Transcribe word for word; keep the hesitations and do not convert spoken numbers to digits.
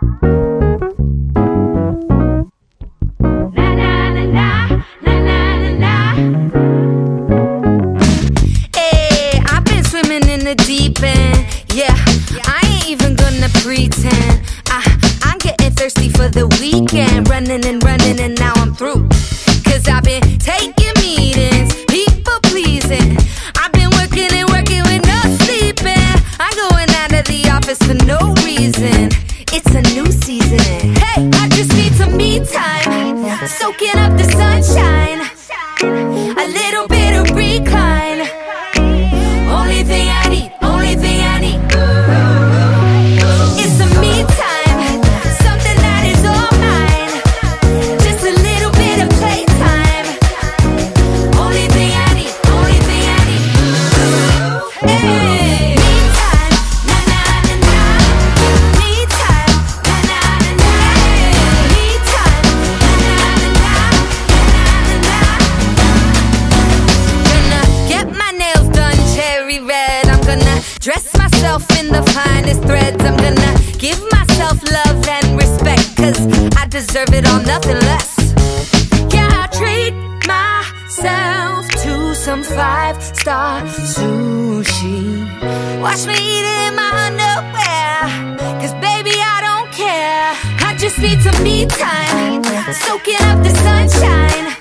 Deep end, yeah, I ain't even gonna pretend. I, I'm getting thirsty for the weekend. Running and running and now I'm through. Cause I've been taking meetings, people pleasing. I've been working and working with no sleeping. I'm going out of the office for no reason. It's a new season. Hey, I just need some me time, soaking up the sunshine, a little bit of recline. Only thing I need, only thing I need is some me time, something that is all mine, just a little bit of playtime. Only thing I need, only thing I need. Hey, me time, na na na na. Me time, na na na na. Me time, na na na na. Na na na na. Gonna get my nails done cherry red. I'm gonna dress myself in the finest threads. I'm gonna give myself love and respect, cause I deserve it all, nothing less. Yeah, I treat myself to some five-star sushi. Watch me eat it in my underwear, cause baby I don't care. I just need some me time, soaking up the sunshine,